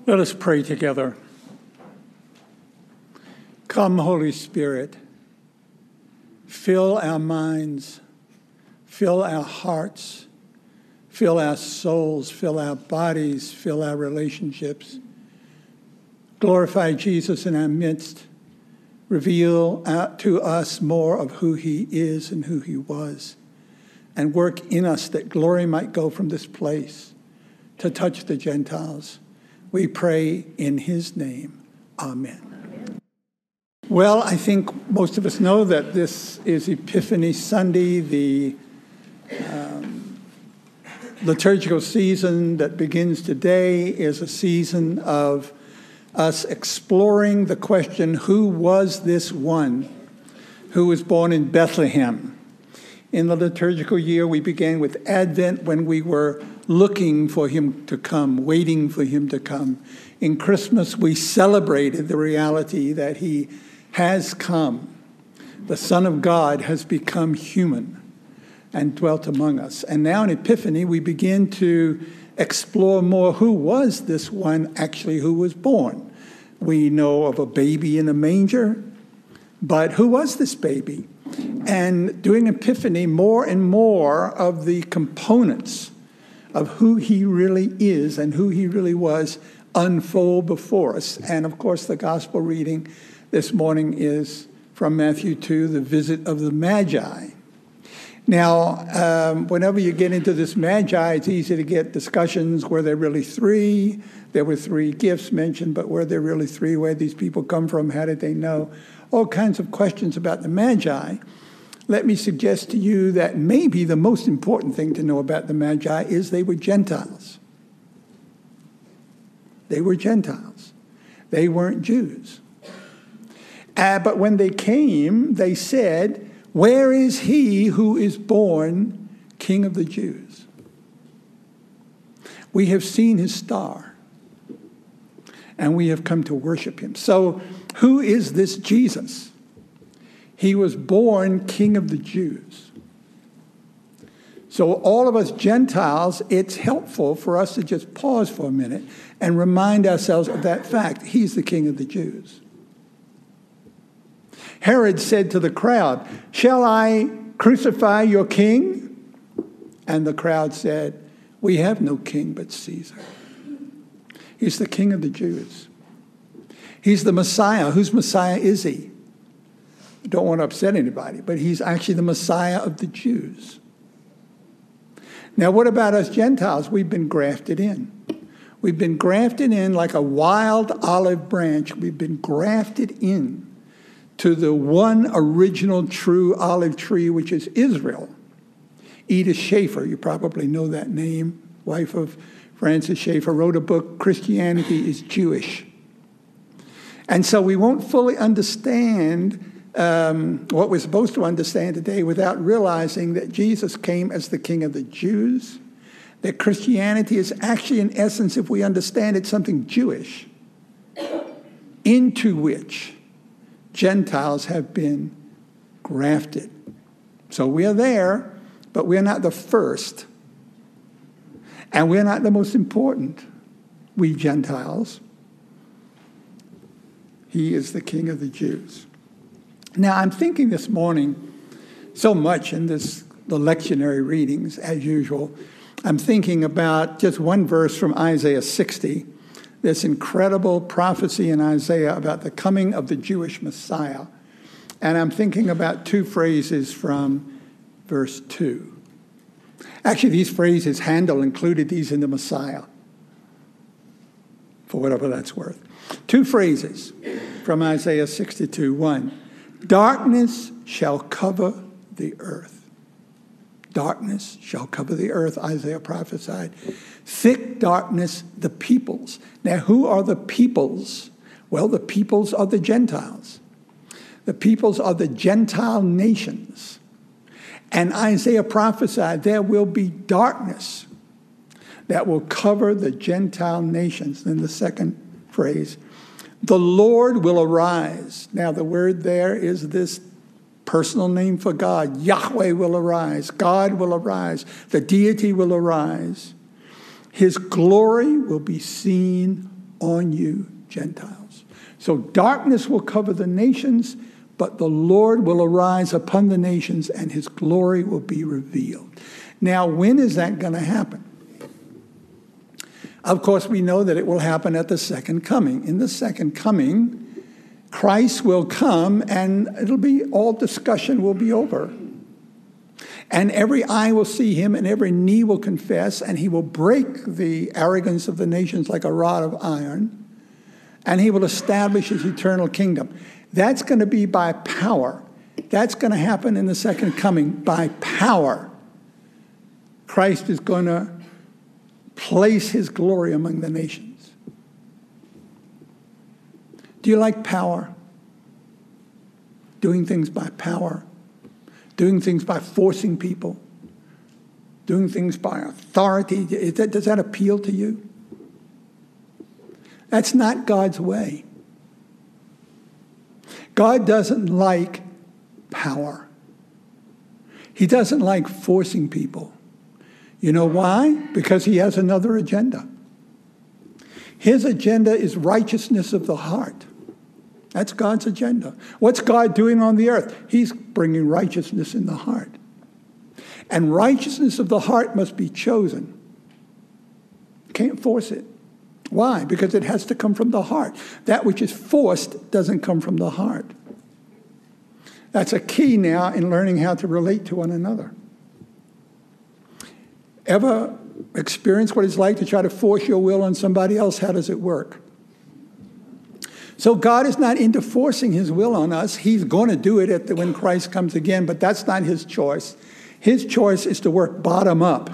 Let us pray together. Come, Holy Spirit, fill our minds, fill our hearts, fill our souls, fill our bodies, fill our relationships. Glorify Jesus in our midst. Reveal out to us more of who he is and who he was. And work in us that glory might go from this place to touch the Gentiles. We pray in his name. Amen. Well, I think most of us know that this is Epiphany Sunday, the liturgical season that begins today is a season of us exploring the question, who was this one who was born in Bethlehem? In the liturgical year, we began with Advent when we were looking for him to come, waiting for him to come. In Christmas, we celebrated the reality that he has come. The Son of God has become human and dwelt among us. And now in Epiphany, we begin to explore more who was this one actually who was born. We know of a baby in a manger, but who was this baby? And during Epiphany, more and more of the components of who he really is and who he really was unfold before us. And of course, the gospel reading this morning is from Matthew 2, the visit of the Magi. Now, whenever you get into this Magi, it's easy to get discussions. Were there really three? There were three gifts mentioned, but were there really three? Where did these people come from? How did they know? All kinds of questions about the Magi. Let me suggest to you that maybe the most important thing to know about the Magi is they were Gentiles. They were Gentiles. They weren't Jews. But when they came, they said, "Where is he who is born King of the Jews? We have seen his star, and we have come to worship him." So who is this Jesus? He was born King of the Jews. So all of us Gentiles, it's helpful for us to just pause for a minute and remind ourselves of that fact. He's the King of the Jews. Herod said to the crowd, "Shall I crucify your king?" And the crowd said, "We have no king but Caesar." He's the King of the Jews. He's the Messiah. Whose Messiah is he? I don't want to upset anybody, but he's actually the Messiah of the Jews. Now, what about us Gentiles? We've been grafted in. We've been grafted in like a wild olive branch. We've been grafted in to the one original true olive tree, which is Israel. Edith Schaeffer, you probably know that name, wife of Francis Schaeffer, wrote a book, Christianity is Jewish. And so we won't fully understand what we're supposed to understand today without realizing that Jesus came as the King of the Jews, that Christianity is actually, in essence, if we understand it, something Jewish, into which Gentiles have been grafted. So we are there, but we're not the first, and we're not the most important, we Gentiles. He is the King of the Jews. Now, I'm thinking this morning so much in the lectionary readings, as usual. I'm thinking about just one verse from Isaiah 60, this incredible prophecy in Isaiah about the coming of the Jewish Messiah. And I'm thinking about two phrases from verse 2. Actually, these phrases, Handel included these in the Messiah, for whatever that's worth. Two phrases from Isaiah 62. One, darkness shall cover the earth. Darkness shall cover the earth, Isaiah prophesied. Thick darkness, the peoples. Now, who are the peoples? Well, the peoples are the Gentiles. The peoples are the Gentile nations. And Isaiah prophesied there will be darkness that will cover the Gentile nations. Then the second phrase, the Lord will arise. Now, the word there is this personal name for God. Yahweh will arise. God will arise. The deity will arise. His glory will be seen on you, Gentiles. So darkness will cover the nations, but the Lord will arise upon the nations, and his glory will be revealed. Now, when is that going to happen? Of course, we know that it will happen at the second coming. In the second coming, Christ will come, and all discussion will be over. And every eye will see him, and every knee will confess, and he will break the arrogance of the nations like a rod of iron, and he will establish his eternal kingdom. That's going to be by power. That's going to happen in the second coming by power. Christ is going to place his glory among the nations. Do you like power? Doing things by power? Doing things by forcing people? Doing things by authority? Does that appeal to you? That's not God's way. God doesn't like power. He doesn't like forcing people. You know why? Because he has another agenda. His agenda is righteousness of the heart. That's God's agenda. What's God doing on the earth? He's bringing righteousness in the heart. And righteousness of the heart must be chosen. Can't force it. Why? Because it has to come from the heart. That which is forced doesn't come from the heart. That's a key now in learning how to relate to one another. Ever experience what it's like to try to force your will on somebody else? How does it work? So God is not into forcing his will on us. He's going to do it when Christ comes again, but that's not his choice. His choice is to work bottom up.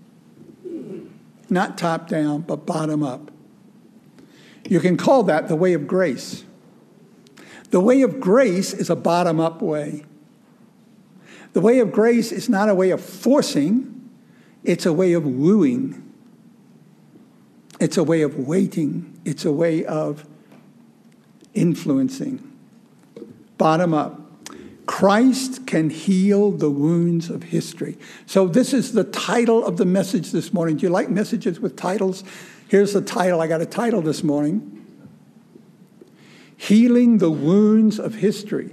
Not top down, but bottom up. You can call that the way of grace. The way of grace is a bottom-up way. The way of grace is not a way of forcing. It's a way of wooing. It's a way of waiting. It's a way of influencing. Bottom up. Christ can heal the wounds of history. So this is the title of the message this morning. Do you like messages with titles? Here's the title. I got a title this morning. Healing the Wounds of History.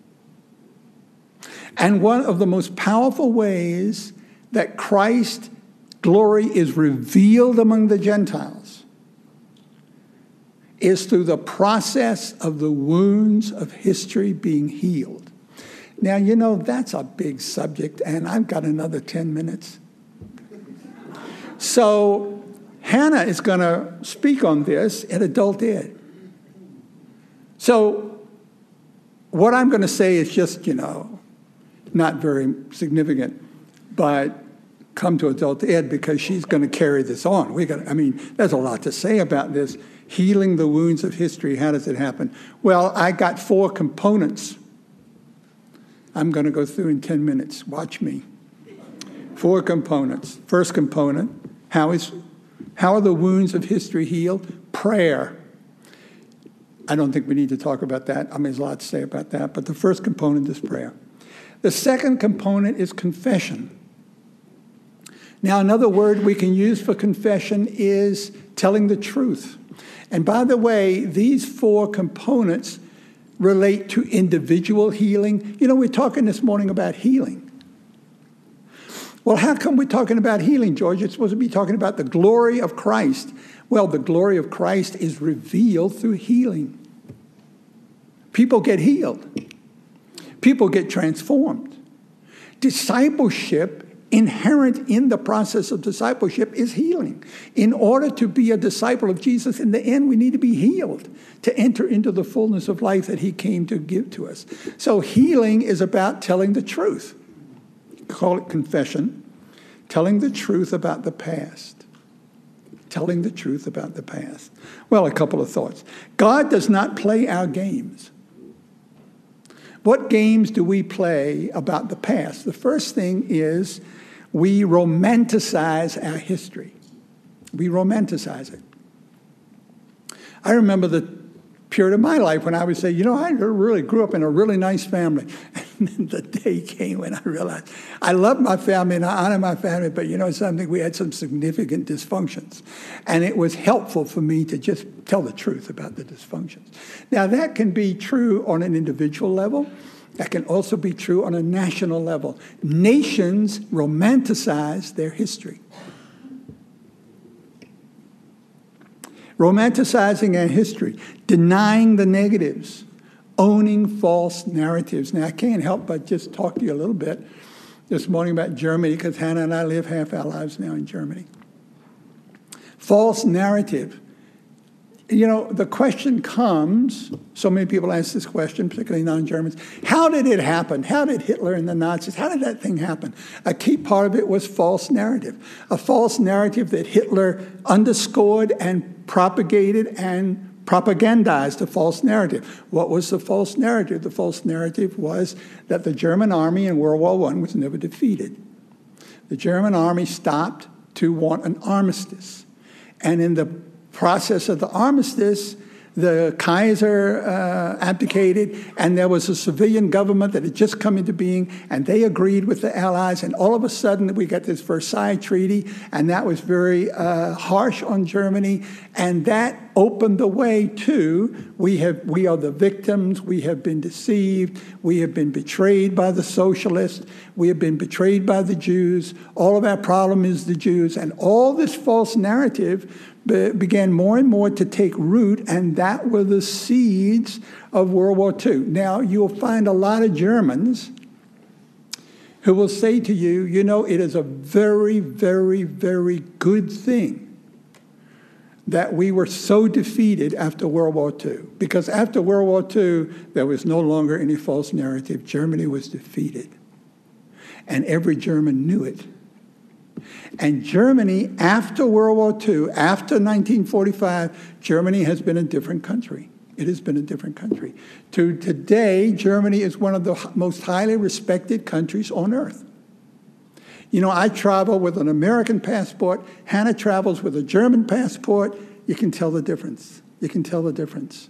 And one of the most powerful ways that Christ's glory is revealed among the Gentiles is through the process of the wounds of history being healed. Now, you know, that's a big subject, and I've got another 10 minutes. So Hannah is going to speak on this at Adult Ed. So what I'm going to say is just, not very significant, but come to Adult Ed because she's going to carry this on. There's a lot to say about this. Healing the wounds of history. How does it happen? Well, I got 4 components. I'm going to go through in 10 minutes. Watch me. 4 components. First component, how are the wounds of history healed? Prayer. I don't think we need to talk about that. There's a lot to say about that. But the first component is prayer. The second component is confession. Now, another word we can use for confession is telling the truth. And by the way, these 4 components relate to individual healing. We're talking this morning about healing. Well, how come we're talking about healing, George? It's supposed to be talking about the glory of Christ. Well, the glory of Christ is revealed through healing. People get healed. People get transformed. Discipleship, inherent in the process of discipleship, is healing. In order to be a disciple of Jesus, in the end, we need to be healed to enter into the fullness of life that he came to give to us. So healing is about telling the truth. Call it confession. Telling the truth about the past. Telling the truth about the past. Well, a couple of thoughts. God does not play our games. What games do we play about the past? The first thing is we romanticize our history. We romanticize it. I remember the period of my life when I would say, I really grew up in a really nice family. the day came when I realized I love my family and I honor my family, but you know something, we had some significant dysfunctions. And it was helpful for me to just tell the truth about the dysfunctions. Now, that can be true on an individual level. That can also be true on a national level. Nations romanticize their history. Romanticizing our history, denying the negatives, owning false narratives. Now, I can't help but just talk to you a little bit this morning about Germany, because Hannah and I live half our lives now in Germany. False narrative. You know, the question comes, so many people ask this question, particularly non-Germans, how did it happen? How did Hitler and the Nazis, how did that thing happen? A key part of it was false narrative. A false narrative that Hitler underscored and propagated and propagandized a false narrative. What was the false narrative? The false narrative was that the German army in World War I was never defeated. The German army stopped to want an armistice. And in the process of the armistice, the Kaiser abdicated, and there was a civilian government that had just come into being, and they agreed with the Allies, and all of a sudden we got this Versailles Treaty, and that was very harsh on Germany, and that opened the way to, we are the victims, we have been deceived, we have been betrayed by the socialists, we have been betrayed by the Jews, all of our problem is the Jews, and all this false narrative began more and more to take root, and that were the seeds of World War II. Now, you'll find a lot of Germans who will say to you, you know, it is a very, very, very good thing that we were so defeated after World War II. Because after World War II, there was no longer any false narrative. Germany was defeated. And every German knew it. And Germany, after World War II, after 1945, Germany has been a different country. It has been a different country. To today, Germany is one of the most highly respected countries on earth. You know, I travel with an American passport. Hannah travels with a German passport. You can tell the difference. You can tell the difference.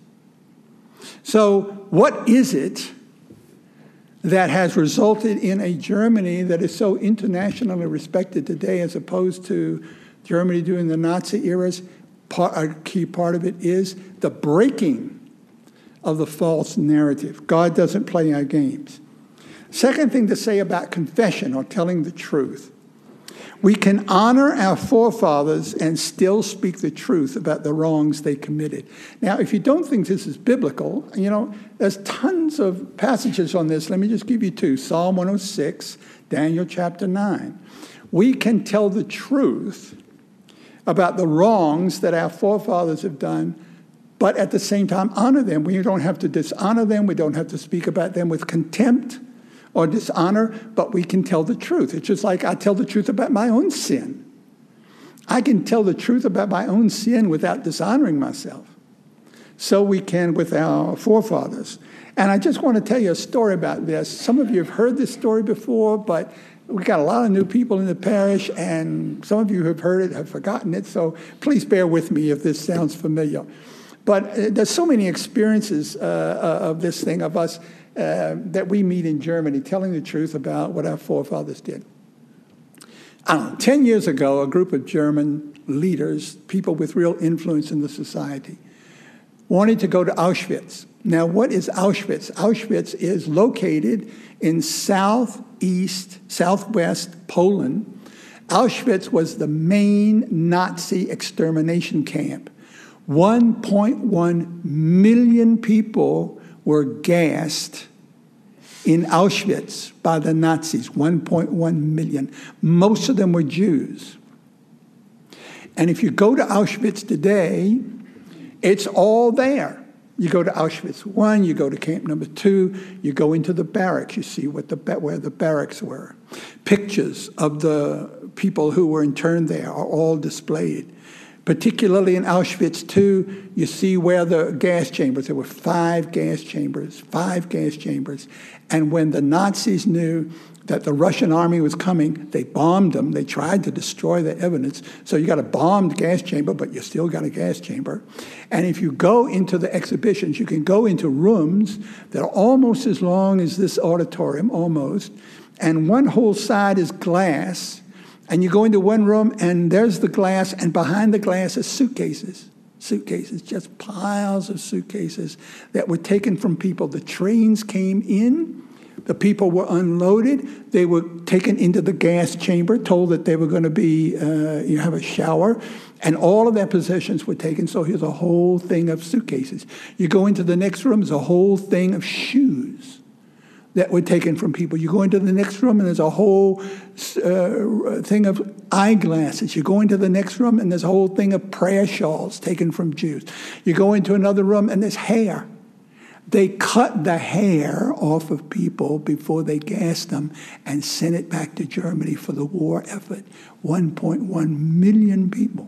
So what is it that has resulted in a Germany that is so internationally respected today, as opposed to Germany during the Nazi eras? A key part of it is the breaking of the false narrative. God doesn't play our games. Second thing to say about confession, or telling the truth. We can honor our forefathers and still speak the truth about the wrongs they committed. Now, if you don't think this is biblical, you know, there's tons of passages on this. Let me just give you two. Psalm 106, Daniel chapter 9. We can tell the truth about the wrongs that our forefathers have done, but at the same time honor them. We don't have to dishonor them. We don't have to speak about them with contempt or dishonor, but we can tell the truth. It's just like I tell the truth about my own sin. I can tell the truth about my own sin without dishonoring myself. So we can with our forefathers. And I just want to tell you a story about this. Some of you have heard this story before, but we got a lot of new people in the parish, and some of you who have heard it have forgotten it, so please bear with me if this sounds familiar. But there's so many experiences of this thing, of us, that we meet in Germany, telling the truth about what our forefathers did. 10 years ago, a group of German leaders, people with real influence in the society, wanted to go to Auschwitz. Now, what is Auschwitz? Auschwitz is located in southwest Poland. Auschwitz was the main Nazi extermination camp. 1.1 million people were gassed in Auschwitz by the Nazis, 1.1 million. Most of them were Jews. And if you go to Auschwitz today, it's all there. You go to Auschwitz I, you go to camp number 2, you go into the barracks, you see where the barracks were. Pictures of the people who were interned there are all displayed. Particularly in Auschwitz II, you see where the gas chambers, there were 5 gas chambers. And when the Nazis knew that the Russian army was coming, they bombed them. They tried to destroy the evidence. So you got a bombed gas chamber, but you still got a gas chamber. And if you go into the exhibitions, you can go into rooms that are almost as long as this auditorium, almost. And one whole side is glass. And you go into one room, and there's the glass, and behind the glass is suitcases, just piles of suitcases that were taken from people. The trains came in, the people were unloaded, they were taken into the gas chamber, told that they were going to be, have a shower, and all of their possessions were taken. So here's a whole thing of suitcases. You go into the next room, there's a whole thing of shoes that were taken from people. You go into the next room, and there's a whole thing of eyeglasses. You go into the next room, and there's a whole thing of prayer shawls taken from Jews. You go into another room, and there's hair. They cut the hair off of people before they gassed them and sent it back to Germany for the war effort. 1.1 million people.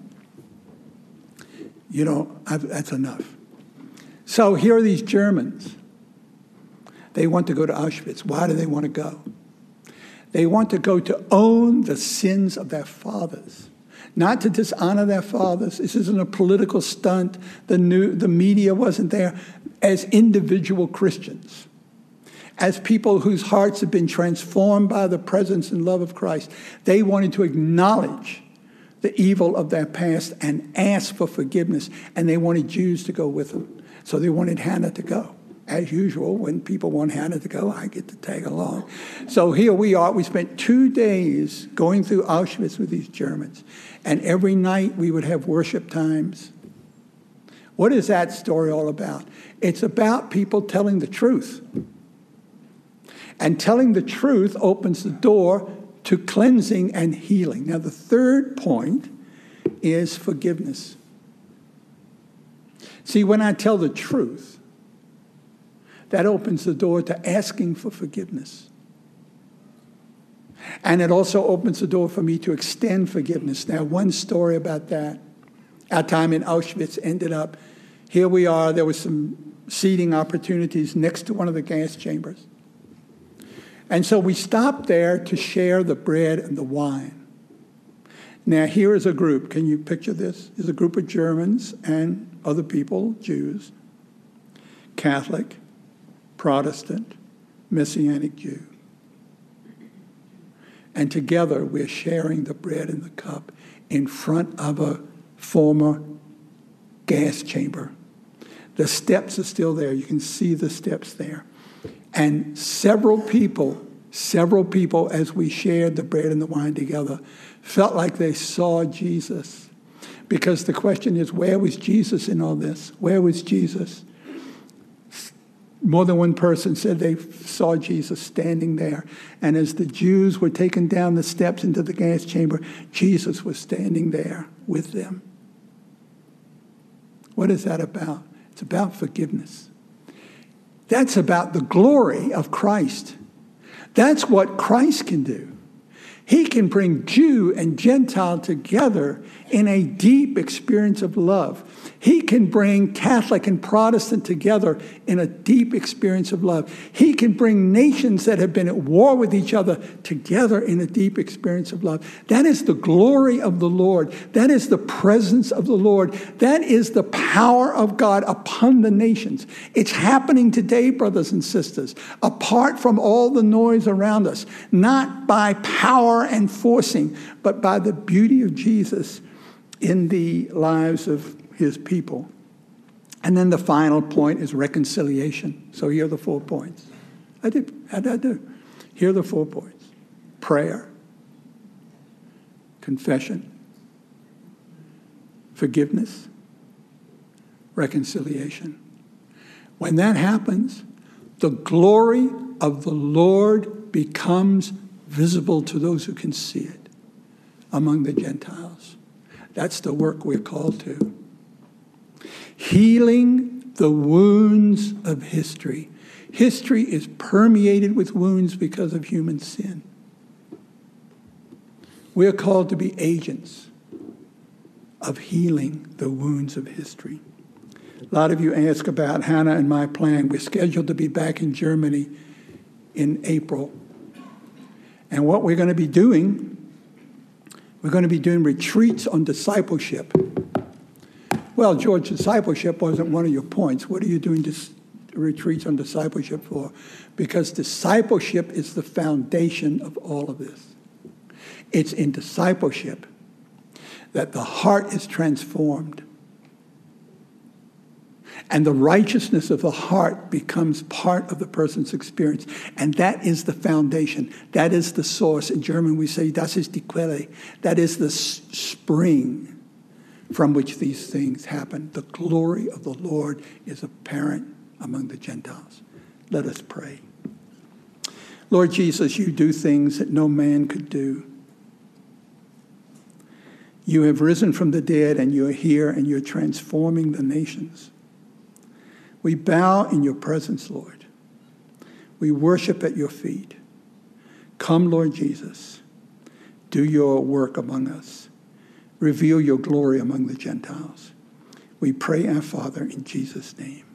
That's enough. So here are these Germans. They want to go to Auschwitz. Why do they want to go? They want to go to own the sins of their fathers, not to dishonor their fathers. This isn't a political stunt. The media wasn't there. As individual Christians, as people whose hearts have been transformed by the presence and love of Christ, they wanted to acknowledge the evil of their past and ask for forgiveness, and they wanted Jews to go with them. So they wanted Hannah to go. As usual, when people want Hannah to go, I get to tag along. So here we are. We spent 2 days going through Auschwitz with these Germans. And every night we would have worship times. What is that story all about? It's about people telling the truth. And telling the truth opens the door to cleansing and healing. Now, the third point is forgiveness. See, when I tell the truth, that opens the door to asking for forgiveness. And it also opens the door for me to extend forgiveness. Now, one story about that. Our time in Auschwitz ended up, here we are, there was some seating opportunities next to one of the gas chambers. And so we stopped there to share the bread and the wine. Now, here is a group. Can you picture this? There's a group of Germans and other people, Jews, Catholic, Protestant, Messianic Jew. And together we're sharing the bread and the cup in front of a former gas chamber. The steps are still there. You can see the steps there. And several people, as we shared the bread and the wine together, felt like they saw Jesus. Because the question is, where was Jesus in all this? Where was Jesus? More than one person said they saw Jesus standing there. And as the Jews were taken down the steps into the gas chamber, Jesus was standing there with them. What is that about? It's about forgiveness. That's about the glory of Christ. That's what Christ can do. He can bring Jew and Gentile together in a deep experience of love. He can bring Catholic and Protestant together in a deep experience of love. He can bring nations that have been at war with each other together in a deep experience of love. That is the glory of the Lord. That is the presence of the Lord. That is the power of God upon the nations. It's happening today, brothers and sisters, apart from all the noise around us, not by power and forcing, but by the beauty of Jesus in the lives of his people. And then the final point is reconciliation. So here are the 4 points. How did I do? Here are the 4 points. Prayer, confession, forgiveness, reconciliation. When that happens, the glory of the Lord becomes visible to those who can see it among the Gentiles. That's the work we're called to. Healing the wounds of history. History is permeated with wounds because of human sin. We're called to be agents of healing the wounds of history. A lot of you ask about Hannah and my plan. We're scheduled to be back in Germany in April. And what we're going to be doing retreats on discipleship. Well, George, discipleship wasn't one of your points. What are you doing retreats on discipleship for? Because discipleship is the foundation of all of this. It's in discipleship that the heart is transformed. And the righteousness of the heart becomes part of the person's experience. And that is the foundation. That is the source. In German we say, das ist die Quelle. That is the spring from which these things happen. The glory of the Lord is apparent among the Gentiles. Let us pray. Lord Jesus, you do things that no man could do. You have risen from the dead, and you're here, and you're transforming the nations. We bow in your presence, Lord. We worship at your feet. Come, Lord Jesus. Do your work among us. Reveal your glory among the Gentiles. We pray, our Father, in Jesus' name.